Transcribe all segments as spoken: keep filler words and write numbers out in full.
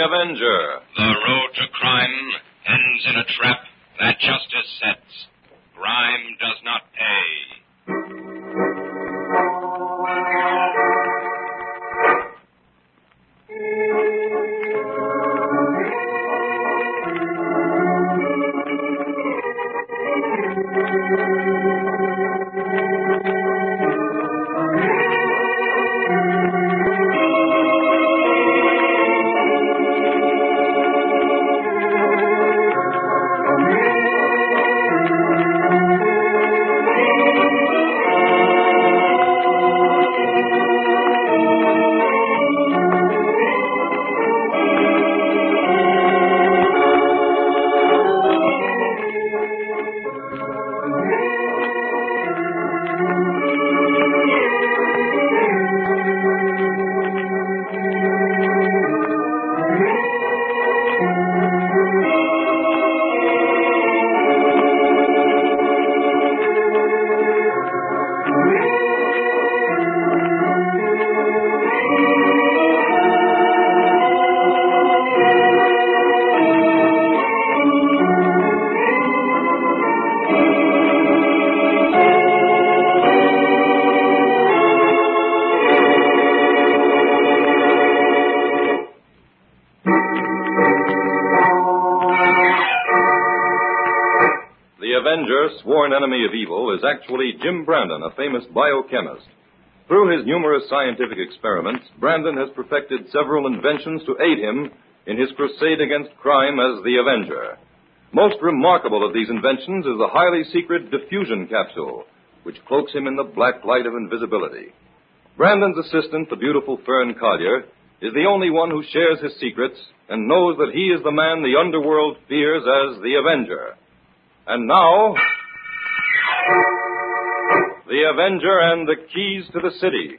Avenger. The road to crime ends in a trap that justice sets. Crime does not pay. Sworn enemy of evil is actually Jim Brandon, a famous biochemist. Through his numerous scientific experiments, Brandon has perfected several inventions to aid him in his crusade against crime as the Avenger. Most remarkable of these inventions is the highly secret diffusion capsule, which cloaks him in the black light of invisibility. Brandon's assistant, the beautiful Fern Collier, is the only one who shares his secrets and knows that he is the man the underworld fears as the Avenger. And now, the Avenger and the Keys to the City.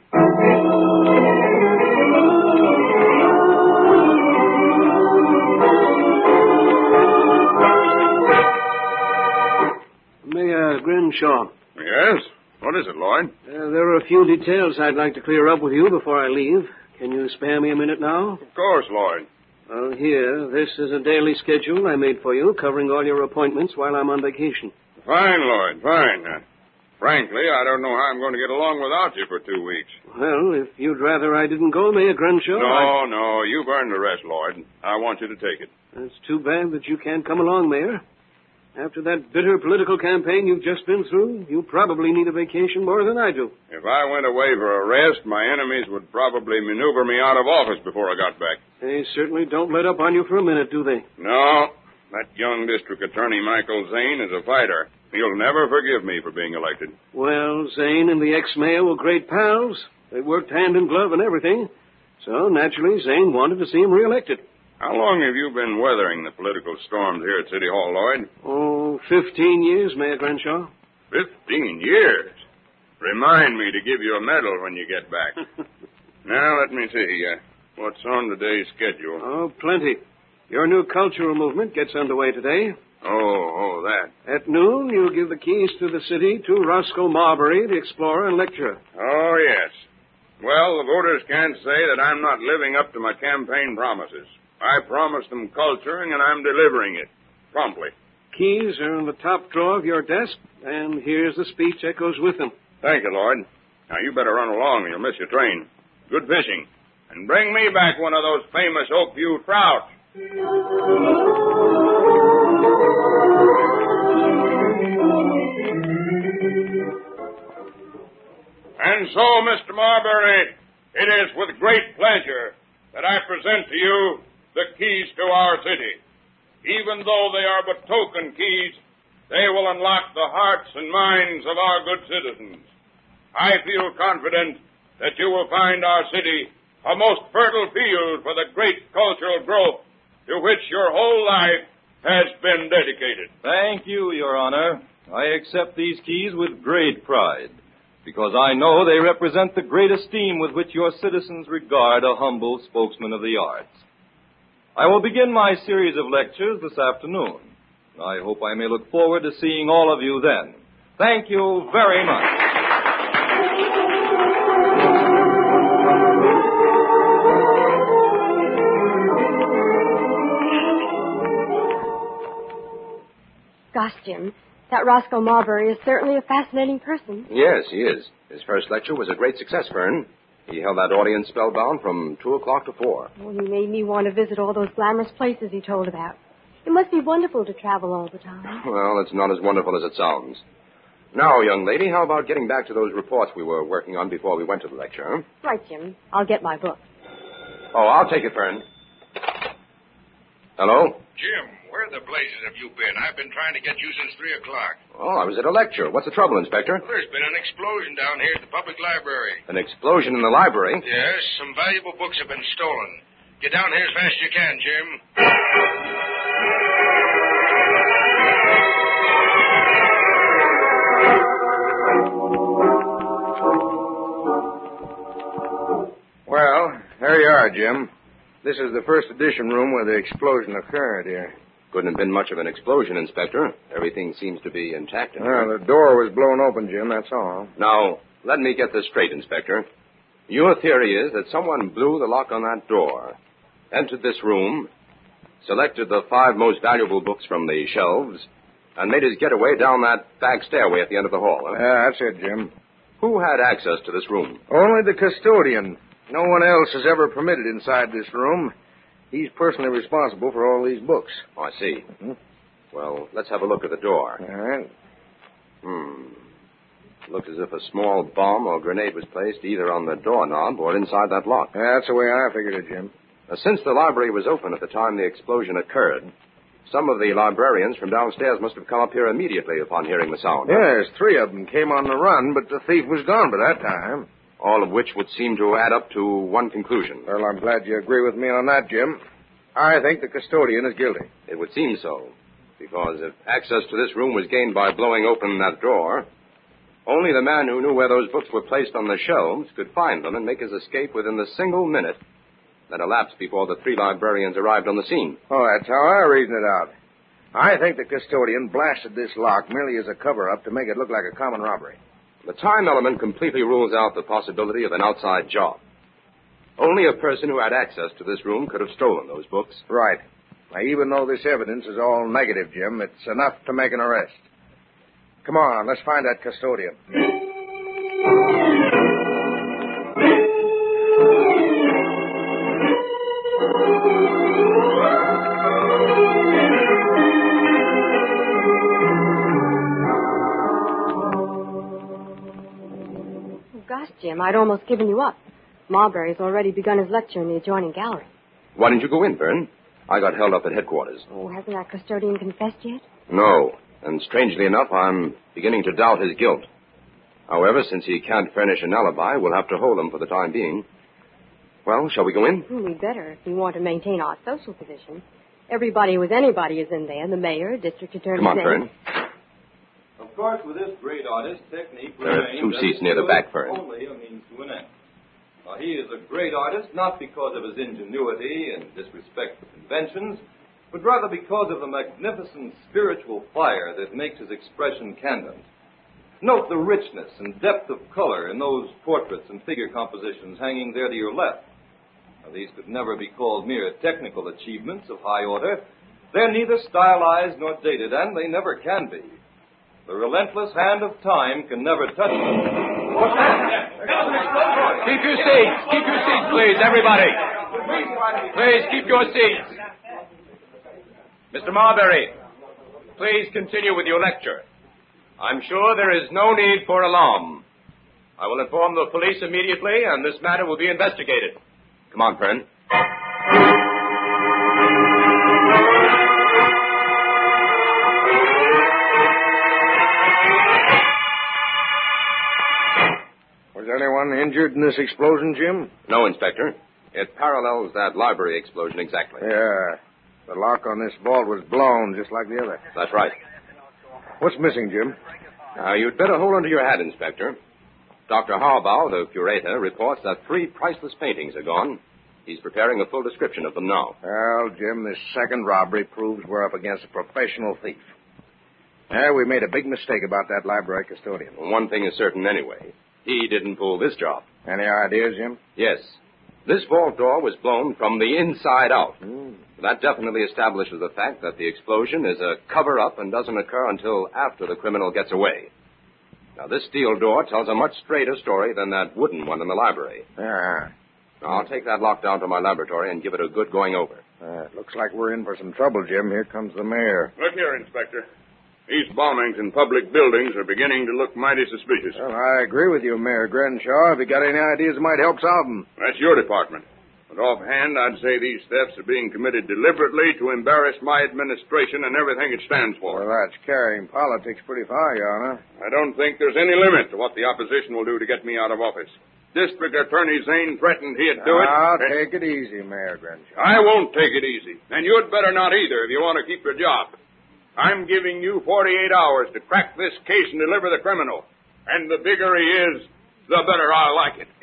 Mayor Grimshaw. Yes? What is it, Lloyd? Uh, there are a few details I'd like to clear up with you before I leave. Can you spare me a minute now? Of course, Lloyd. Well, here, this is a daily schedule I made for you, covering all your appointments while I'm on vacation. Fine, Lloyd, fine. Uh, frankly, I don't know how I'm going to get along without you for two weeks. Well, if you'd rather I didn't go, Mayor Grimshaw... No, I... no, you've earned the rest, Lloyd. I want you to take it. It's too bad that you can't come along, Mayor. After that bitter political campaign you've just been through, you probably need a vacation more than I do. If I went away for a rest, my enemies would probably maneuver me out of office before I got back. They certainly don't let up on you for a minute, do they? No. That young district attorney, Michael Zane, is a fighter. He'll never forgive me for being elected. Well, Zane and the ex-mayor were great pals. They worked hand in glove and everything. So, naturally, Zane wanted to see him reelected. How long have you been weathering the political storms here at City Hall, Lloyd? Oh, fifteen years, Mayor Crenshaw. Fifteen years? Remind me to give you a medal when you get back. Now, let me see. Uh, what's on today's schedule? Oh, plenty. Your new cultural movement gets underway today. Oh, oh, that. At noon, you'll give the keys to the city to Roscoe Marbury, the explorer and lecturer. Oh, yes. Well, the voters can't say that I'm not living up to my campaign promises. I promised them culturing, and I'm delivering it. Promptly. Keys are in the top drawer of your desk, and here's the speech that goes with them. Thank you, Lloyd. Now, you better run along or you'll miss your train. Good fishing. And bring me back one of those famous Oakview trout. And so, Mister Marbury, it is with great pleasure that I present to you the keys to our city. Even though they are but token keys, they will unlock the hearts and minds of our good citizens. I feel confident that you will find our city a most fertile field for the great cultural growth to which your whole life has been dedicated. Thank you, Your Honor. I accept these keys with great pride, because I know they represent the great esteem with which your citizens regard a humble spokesman of the arts. I will begin my series of lectures this afternoon. I hope I may look forward to seeing all of you then. Thank you very much. Gosh, Jim, that Roscoe Marbury is certainly a fascinating person. Yes, he is. His first lecture was a great success, Fern. He held that audience spellbound from two o'clock to four. Well, he made me want to visit all those glamorous places he told about. It must be wonderful to travel all the time. Well, it's not as wonderful as it sounds. Now, young lady, how about getting back to those reports we were working on before we went to the lecture, huh? Right, Jim. I'll get my book. Oh, I'll take it, Fern. Hello? Jim, where the blazes have you been? I've been trying to get you since three o'clock. Oh, I was at a lecture. What's the trouble, Inspector? Well, there's been an explosion down here at the public library. An explosion in the library? Yes, some valuable books have been stolen. Get down here as fast as you can, Jim. Well, there you are, Jim. This is the first edition room where the explosion occurred here. Couldn't have been much of an explosion, Inspector. Everything seems to be intact in Well, here. the door was blown open, Jim, that's all. Now, let me get this straight, Inspector. Your theory is that someone blew the lock on that door, entered this room, selected the five most valuable books from the shelves, and made his getaway down that back stairway at the end of the hall. Huh? Yeah, that's it, Jim. Who had access to this room? Only the custodian. No one else is ever permitted inside this room. He's personally responsible for all these books. Oh, I see. Mm-hmm. Well, let's have a look at the door. All right. Hmm. Looks as if a small bomb or grenade was placed either on the doorknob or inside that lock. Yeah, that's the way I figured it, Jim. Now, since the library was open at the time the explosion occurred, some of the librarians from downstairs must have come up here immediately upon hearing the sound. Yes, three of them came on the run, but the thief was gone by that time. All of which would seem to add up to one conclusion. Well, I'm glad you agree with me on that, Jim. I think the custodian is guilty. It would seem so, because if access to this room was gained by blowing open that door, only the man who knew where those books were placed on the shelves could find them and make his escape within the single minute that elapsed before the three librarians arrived on the scene. Oh, that's how I reason it out. I think the custodian blasted this lock merely as a cover-up to make it look like a common robbery. The time element completely rules out the possibility of an outside job. Only a person who had access to this room could have stolen those books. Right. Now, even though this evidence is all negative, Jim, it's enough to make an arrest. Come on, let's find that custodian. Gosh, Jim, I'd almost given you up. Marbury's already begun his lecture in the adjoining gallery. Why didn't you go in, Fern? I got held up at headquarters. Oh, hasn't that custodian confessed yet? No, and strangely enough, I'm beginning to doubt his guilt. However, since he can't furnish an alibi, we'll have to hold him for the time being. Well, shall we go in? Hmm, we'd better if we want to maintain our social position. Everybody with anybody is in there. The mayor, district attorney. Come on, Fern. Of course, with this great artist, technique There are remains two seats near the back, Fern. only a means to an end. Now, he is a great artist not because of his ingenuity and disrespect for conventions, but rather because of the magnificent spiritual fire that makes his expression candid. Note the richness and depth of color in those portraits and figure compositions hanging there to your left. Now, these could never be called mere technical achievements of high order. They're neither stylized nor dated, and they never can be. The relentless hand of time can never touch them. Keep your seats. Keep your seats, please, everybody. Please keep your seats. Mister Marbury, please continue with your lecture. I'm sure there is no need for alarm. I will inform the police immediately, and this matter will be investigated. Come on, Fern. Was anyone injured in this explosion, Jim? No, Inspector. It parallels that library explosion exactly. Yeah. The lock on this vault was blown just like the other. That's right. What's missing, Jim? Now, you'd better hold onto your hat, Inspector. Doctor Harbaugh, the curator, reports that three priceless paintings are gone. He's preparing a full description of them now. Well, Jim, this second robbery proves we're up against a professional thief. Yeah, we made a big mistake about that library custodian. Well, one thing is certain anyway. He didn't pull this job. Any ideas, Jim? Yes. This vault door was blown from the inside out. Hmm. That definitely establishes the fact that the explosion is a cover-up and doesn't occur until after the criminal gets away. Now, this steel door tells a much straighter story than that wooden one in the library. Yeah. Now, I'll take that lock down to my laboratory and give it a good going over. Uh, it looks like we're in for some trouble, Jim. Here comes the mayor. Look here, Inspector. These bombings in public buildings are beginning to look mighty suspicious. Well, I agree with you, Mayor Grenshaw. Have you got any ideas that might help solve them? That's your department. But offhand, I'd say these thefts are being committed deliberately to embarrass my administration and everything it stands for. Well, that's carrying politics pretty far, Your Honor. I don't think there's any limit to what the opposition will do to get me out of office. District Attorney Zane threatened he'd do it. Now, and take it easy, Mayor Grenshaw. I won't take it easy. And you'd better not either if you want to keep your job. I'm giving you forty-eight hours to crack this case and deliver the criminal. And the bigger he is, the better I'll like it.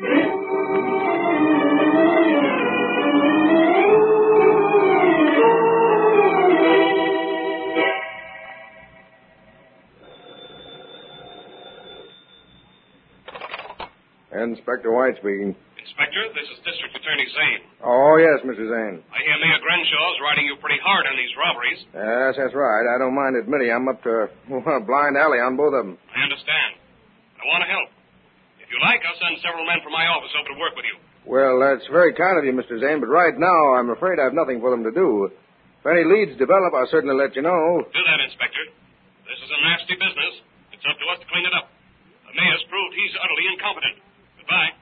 Inspector White speaking. Inspector, this is District Attorney Zane. Oh, yes, Mister Zane. I hear Mayor Grenshaw's riding you pretty hard on these robberies. Yes, that's right. I don't mind admitting I'm up to well, a blind alley on both of them. I understand. I want to help. If you like, I'll send several men from my office over to work with you. Well, that's very kind of you, Mister Zane, but right now I'm afraid I have nothing for them to do. If any leads develop, I'll certainly let you know. Do that, Inspector. This is a nasty business. It's up to us to clean it up. The mayor's proved he's utterly incompetent. Goodbye.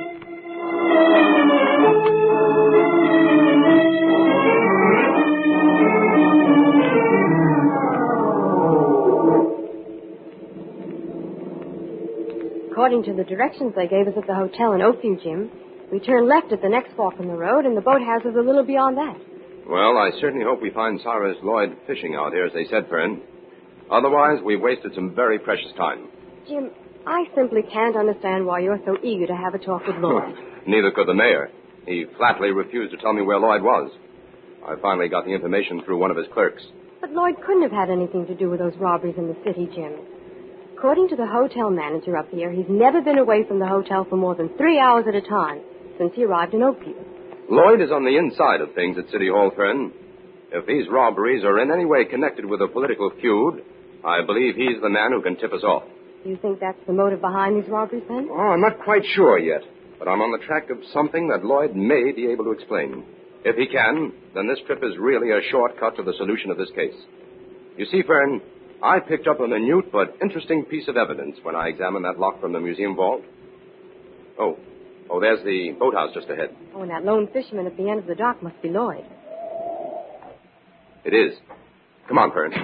According to the directions they gave us at the hotel in Oakview, Jim, we turn left at the next fork in the road, and the boathouse is a little beyond that. Well, I certainly hope we find Cyrus Lloyd fishing out here, as they said, friend. Otherwise, we've wasted some very precious time. Jim, I simply can't understand why you're so eager to have a talk with Lloyd. Neither could the mayor. He flatly refused to tell me where Lloyd was. I finally got the information through one of his clerks. But Lloyd couldn't have had anything to do with those robberies in the city, Jim. According to the hotel manager up here, he's never been away from the hotel for more than three hours at a time since he arrived in Oakview. Lloyd is on the inside of things at City Hall, friend. If these robberies are in any way connected with a political feud, I believe he's the man who can tip us off. Do you think that's the motive behind these robberies, then? Oh, I'm not quite sure yet, but I'm on the track of something that Lloyd may be able to explain. If he can, then this trip is really a shortcut to the solution of this case. You see, Fern, I picked up a minute but interesting piece of evidence when I examined that lock from the museum vault. Oh, oh, there's the boathouse just ahead. Oh, and that lone fisherman at the end of the dock must be Lloyd. It is. Come on, Fern.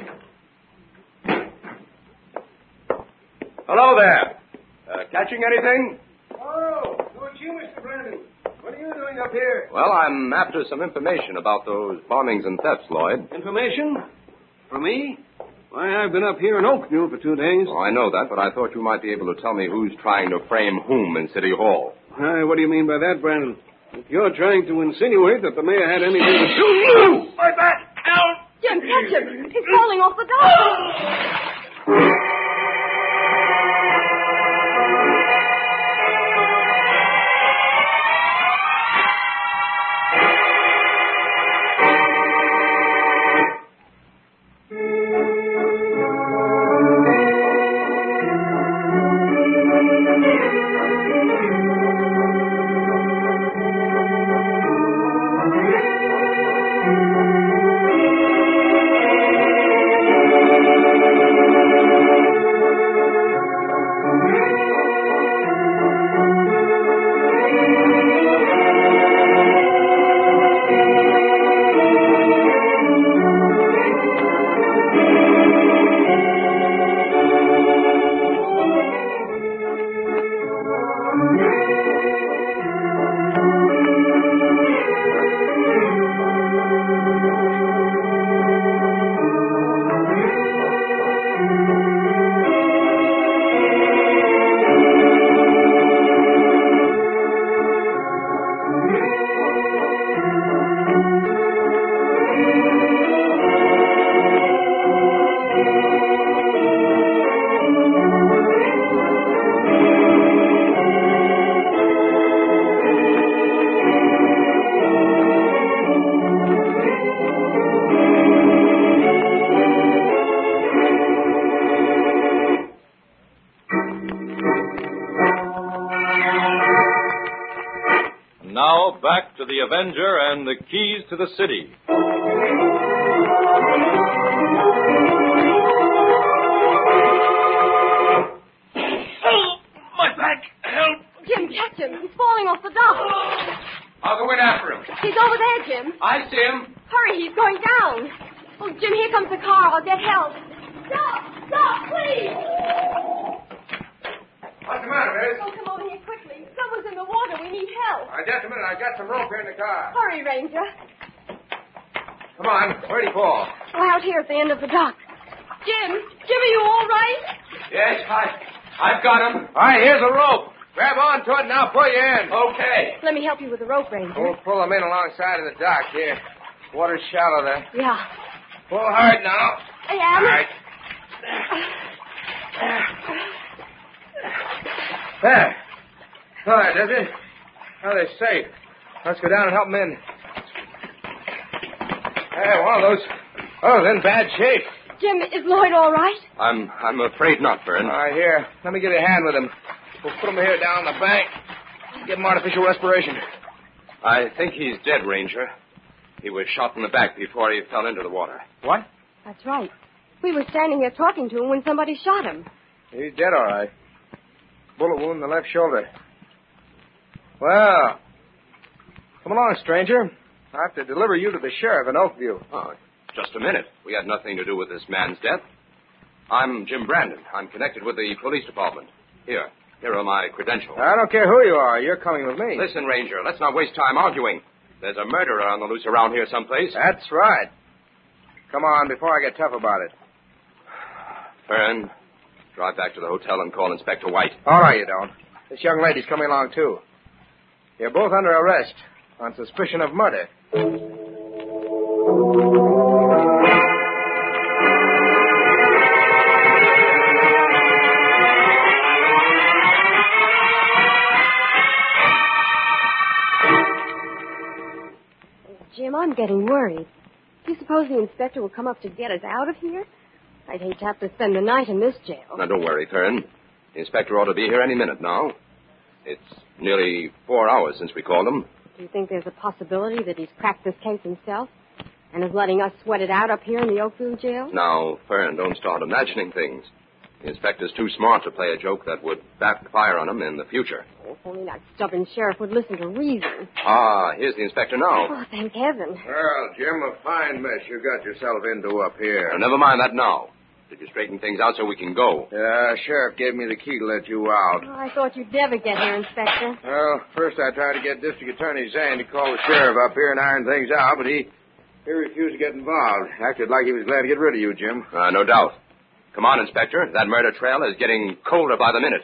Hello there. Uh, catching anything? Oh, oh, it's you, Mister Brandon. What are you doing up here? Well, I'm after some information about those bombings and thefts, Lloyd. Information? For me? Why, I've been up here in Oakview for two days. Oh, I know that, but I thought you might be able to tell me who's trying to frame whom in City Hall. Why, what do you mean by that, Brandon? If you're trying to insinuate that the mayor had anything to do... What's that? Out! Jim, catch him! He's falling off the dock! And now, back to the Avenger and the keys to the city. Help! My back! Help! Jim, catch him. He's falling off the dock. I'll go in after him. He's over there, Jim. I see him. Hurry, he's going down. Oh, Jim, here comes the car. I'll get help. Stop! Stop, please! What's the matter, Miss? Oh, come over here quickly. Someone's in the water. We need help. Uh, just a minute. I've got some rope here in the car. Hurry, Ranger. Come on. Where'd he fall? Oh, out here at the end of the dock. Jim, Jim, are you all right? Yes, I, I've got him. All right, here's a rope. Grab on to it and I'll pull you in. Okay. Let me help you with the rope, Ranger. We'll pull them in alongside of the dock here. Water's shallow there. Yeah. Pull hard now. I am. All right. There. All right, does it? Now they're safe. Let's go down and help them in. Hey, one of those. Oh, they're in bad shape. Jim, is Lloyd all right? I'm I'm afraid not, Fern. All right, here. Let me give you a hand with him. We'll put him here down the bank. Give him artificial respiration. I think he's dead, Ranger. He was shot in the back before he fell into the water. What? That's right. We were standing here talking to him when somebody shot him. He's dead, all right. Bullet wound in the left shoulder. Well, come along, stranger. I have to deliver you to the sheriff in Oakview. Oh, just a minute. We had nothing to do with this man's death. I'm Jim Brandon. I'm connected with the police department. Here. Here are my credentials. I don't care who you are. You're coming with me. Listen, Ranger, let's not waste time arguing. There's a murderer on the loose around here someplace. That's right. Come on, before I get tough about it. Fern, drive back to the hotel and call Inspector White. All right, you don't. This young lady's coming along, too. You're both under arrest on suspicion of murder. Jim, I'm getting worried. Do you suppose the inspector will come up to get us out of here? I'd hate to have to spend the night in this jail. Now, don't worry, Fern. The inspector ought to be here any minute now. It's nearly four hours since we called him. Do you think there's a possibility that he's cracked this case himself and is letting us sweat it out up here in the Oakview jail? Now, Fern, don't start imagining things. The inspector's too smart to play a joke that would backfire on him in the future. Oh, if only that stubborn sheriff would listen to reason. Ah, here's the inspector now. Oh, thank heaven. Well, Jim, a fine mess you got yourself into up here. Now, never mind that now. Did you straighten things out so we can go? Yeah, sheriff gave me the key to let you out. Oh, I thought you'd never get here, Inspector. Well, first I tried to get District Attorney Zane to call the sheriff up here and iron things out, but he he refused to get involved. Acted like he was glad to get rid of you, Jim. Uh, no doubt. Come on, Inspector. That murder trail is getting colder by the minute.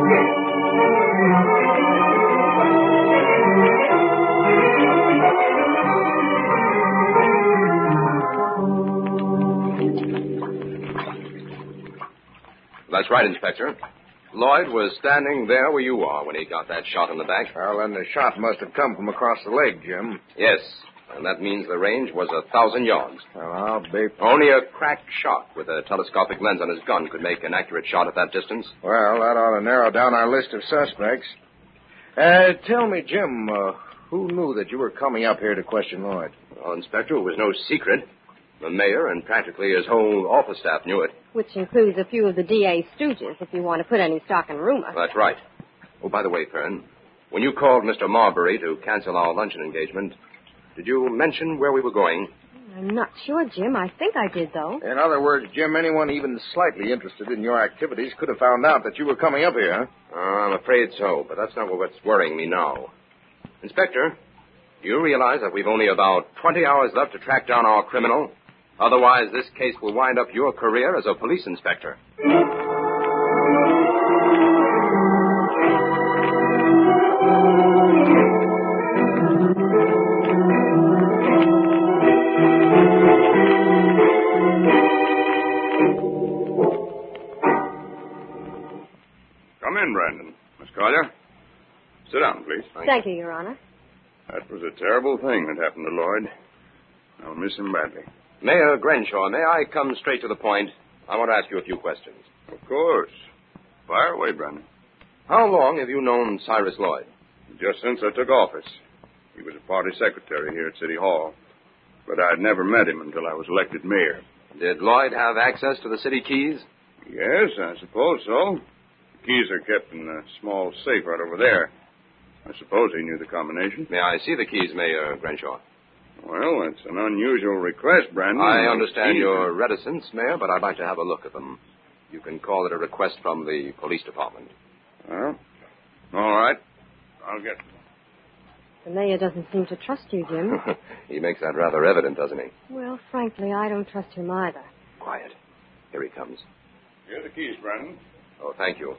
That's right, Inspector. Lloyd was standing there where you are when he got that shot in the back. Well, then the shot must have come from across the leg, Jim. Yes, and that means the range was a thousand yards. Well, I'll be... Only a cracked shot with a telescopic lens on his gun could make an accurate shot at that distance. Well, that ought to narrow down our list of suspects. Uh, tell me, Jim, uh, who knew that you were coming up here to question Lloyd? Well, Inspector, it was no secret. The mayor and practically his whole office staff knew it. Which includes a few of the D A's stooges, if you want to put any stock in rumor. That's right. Oh, by the way, Fern, when you called Mister Marbury to cancel our luncheon engagement, did you mention where we were going? I'm not sure, Jim. I think I did, though. In other words, Jim, anyone even slightly interested in your activities could have found out that you were coming up here, huh? Uh, I'm afraid so, but that's not what's worrying me now. Inspector, do you realize that we've only about twenty hours left to track down our criminal? Otherwise, this case will wind up your career as a police inspector. Come in, Brandon. Miss Collier. Sit down, please. Thank, Thank you, Your Honor. That was a terrible thing that happened to Lloyd. I'll miss him badly. Mayor Grenshaw, may I come straight to the point? I want to ask you a few questions. Of course. Fire away, Brandon. How long have you known Cyrus Lloyd? Just since I took office. He was a party secretary here at City Hall. But I'd never met him until I was elected mayor. Did Lloyd have access to the city keys? Yes, I suppose so. The keys are kept in a small safe right over there. I suppose he knew the combination. May I see the keys, Mayor Crenshaw? Well, it's an unusual request, Brandon. I understand your reticence, Mayor, but I'd like to have a look at them. You can call it a request from the police department. Well, all right. I'll get them. The mayor doesn't seem to trust you, Jim. He makes that rather evident, doesn't he? Well, frankly, I don't trust him either. Quiet. Here he comes. Here are the keys, Brandon. Oh, thank you.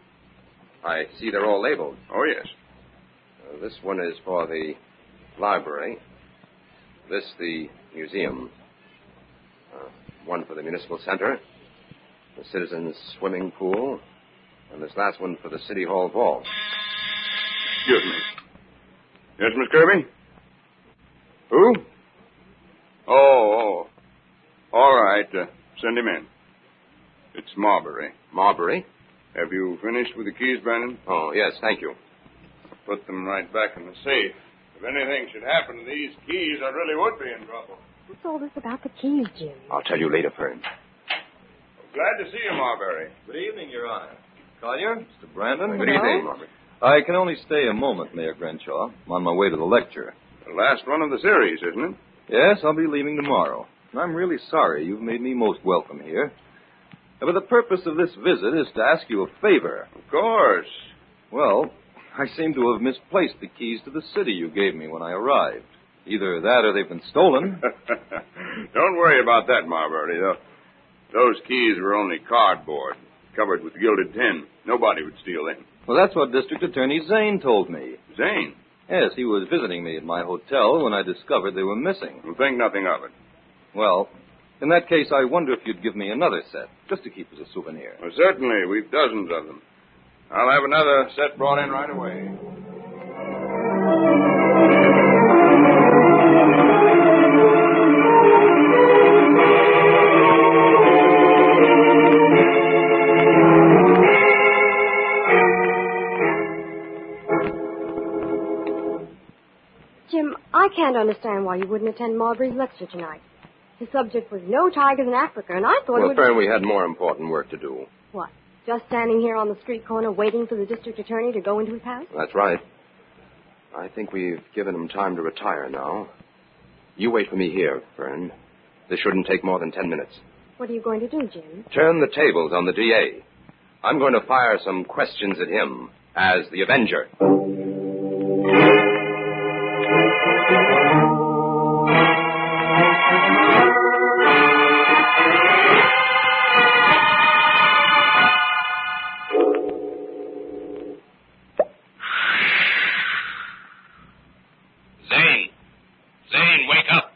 I see they're all labeled. Oh, yes. Uh, this one is for the library. This, the museum. Uh, one for the municipal center. The citizens' swimming pool. And this last one for the city hall vault. Excuse me. Yes, Miss Kirby? Who? Oh, oh. All right. Uh, send him in. It's Marbury. Marbury? Have you finished with the keys, Brandon? Oh, yes, thank you. I'll put them right back in the safe. If anything should happen to these keys, I really would be in trouble. What's all this about the keys, Jim? I'll tell you later, Fern. Well, glad to see you, Marbury. Good evening, Your Honor. Collier, Mister Brandon. Good evening, Marbury. I can only stay a moment, Mayor Crenshaw. I'm on my way to the lecture. The last one of the series, isn't it? Yes, I'll be leaving tomorrow. I'm really sorry. You've made me most welcome here. But the purpose of this visit is to ask you a favor. Of course. Well, I seem to have misplaced the keys to the city you gave me when I arrived. Either that or they've been stolen. Don't worry about that, Marbury. Though. Those keys were only cardboard, covered with gilded tin. Nobody would steal them. Well, that's what District Attorney Zane told me. Zane? Yes, he was visiting me at my hotel when I discovered they were missing. Well, think nothing of it. Well, in that case, I wonder if you'd give me another set, just to keep as a souvenir. Well, certainly. We've dozens of them. I'll have another set brought in right away. Jim, I can't understand why you wouldn't attend Marbury's lecture tonight. His subject was No Tigers in Africa, and I thought well, it would... Fern, we had more important work to do. What? Just standing here on the street corner waiting for the district attorney to go into his house? That's right. I think we've given him time to retire now. You wait for me here, Fern. This shouldn't take more than ten minutes. What are you going to do, Jim? Turn the tables on the D A. I'm going to fire some questions at him as the Avenger. Zane. Zane, wake up.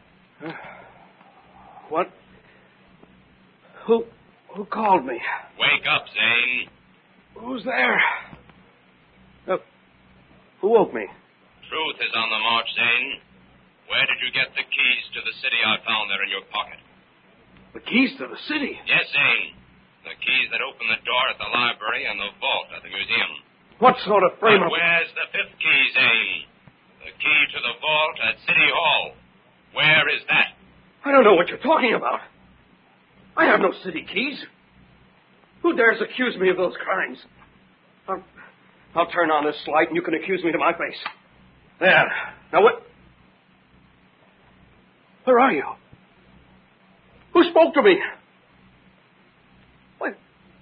What? Who who called me? Wake up, Zane. Who's there? Uh, who woke me? Truth is on the march, Zane. Where did you get the keys to the city I found there in your pocket? The keys to the city? Yes, Zane. The keys that open the door at the library and the vault at the museum. What sort of frame But of... where's the fifth key, Zane? The key to the vault at City Hall. Where is that? I don't know what you're talking about. I have no city keys. Who dares accuse me of those crimes? I'll, I'll turn on this light and you can accuse me to my face. There. Now what? Where are you? Who spoke to me? Wait.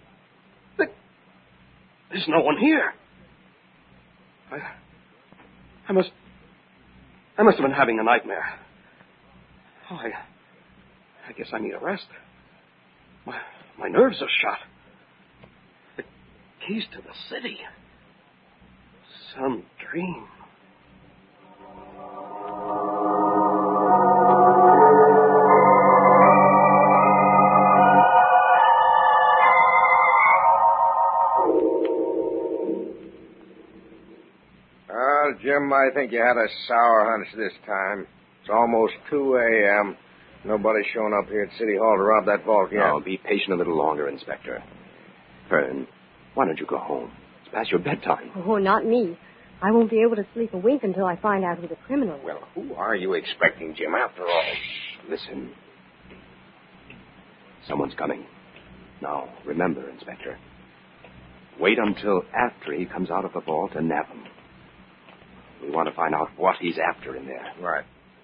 There's no one here. I, I must... I must have been having a nightmare. Oh, I... I guess I need a rest. My, my nerves are shot. The keys to the city. Some dream. Well, Jim, I think you had a sour hunch this time. It's almost two a.m. Nobody's shown up here at City Hall to rob that vault yet. Now, be patient a little longer, Inspector. Fern, why don't you go home? It's past your bedtime. Oh, not me. I won't be able to sleep a wink until I find out who the criminal is. Well, who are you expecting, Jim, after all? Listen. Someone's coming. Now, remember, Inspector. Wait until after he comes out of the vault and nab him. We want to find out what he's after in there. Right.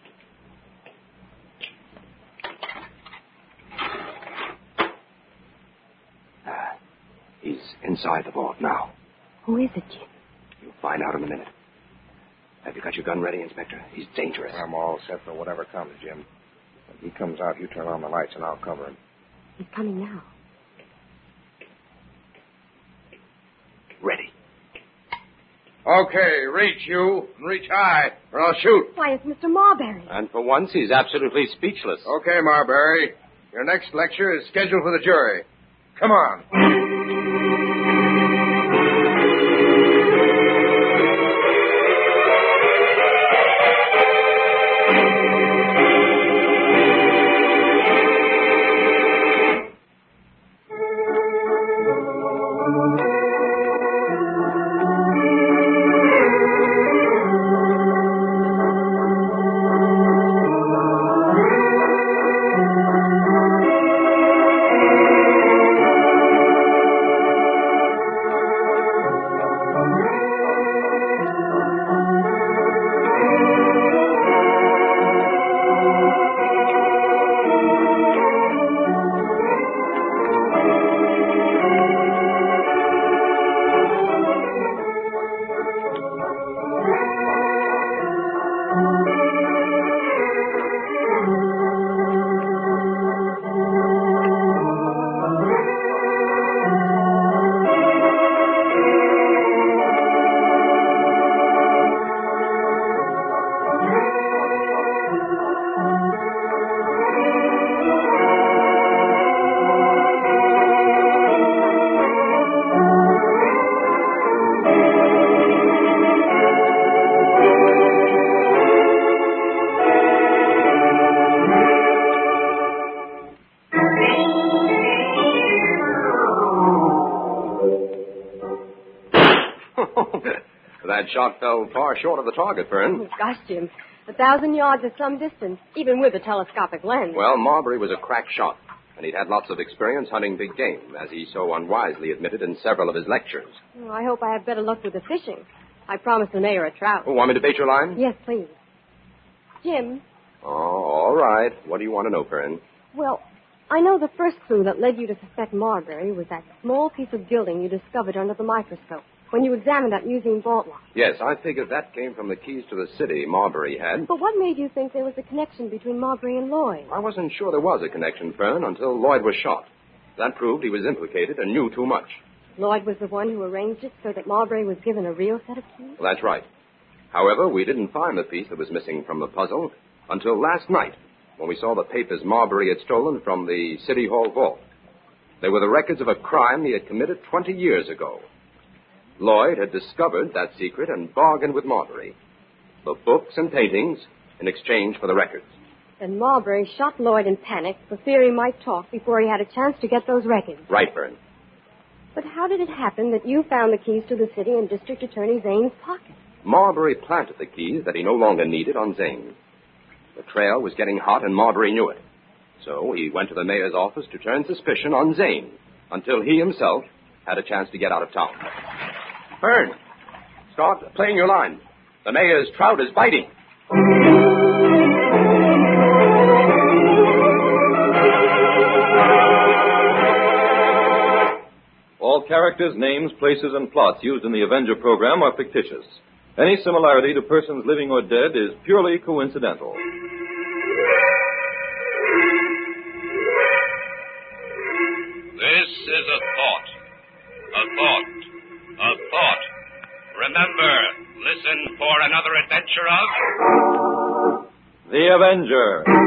Uh, he's inside the vault now. Who is it, Jim? You'll find out in a minute. Have you got your gun ready, Inspector? He's dangerous. I'm all set for whatever comes, Jim. When he comes out, you turn on the lights and I'll cover him. He's coming now. Ready. Okay, reach you. Reach high, or I'll shoot. Why, it's Mister Marbury. And for once, he's absolutely speechless. Okay, Marbury. Your next lecture is scheduled for the jury. Come on. That shot fell far short of the target, Fern. Oh, gosh, Jim. A thousand yards is some distance, even with a telescopic lens. Well, Marbury was a crack shot, and he'd had lots of experience hunting big game, as he so unwisely admitted in several of his lectures. Oh, I hope I have better luck with the fishing. I promised the mayor a trout. Oh, want me to bait your line? Yes, please. Jim. Oh, all right. What do you want to know, Fern? Well, I know the first clue that led you to suspect Marbury was that small piece of gilding you discovered under the microscope when you examined that museum vault lock. Yes, I figured that came from the keys to the city Marbury had. But what made you think there was a connection between Marbury and Lloyd? I wasn't sure there was a connection, Fern, until Lloyd was shot. That proved he was implicated and knew too much. Lloyd was the one who arranged it so that Marbury was given a real set of keys? Well, that's right. However, we didn't find the piece that was missing from the puzzle until last night, when we saw the papers Marbury had stolen from the City Hall vault. They were the records of a crime he had committed twenty years ago. Lloyd had discovered that secret and bargained with Marbury. The books and paintings in exchange for the records. Then Marbury shot Lloyd in panic for fear he might talk before he had a chance to get those records. Right, Fern. But how did it happen that you found the keys to the city in District Attorney Zane's pocket? Marbury planted the keys that he no longer needed on Zane. The trail was getting hot, and Marbury knew it. So he went to the mayor's office to turn suspicion on Zane until he himself had a chance to get out of town. Fern, start playing your line. The mayor's trout is biting. All characters, names, places, and plots used in the Avenger program are fictitious. Any similarity to persons living or dead is purely coincidental. This is a thought. A thought. A thought. Remember, listen for another adventure of... The Avenger.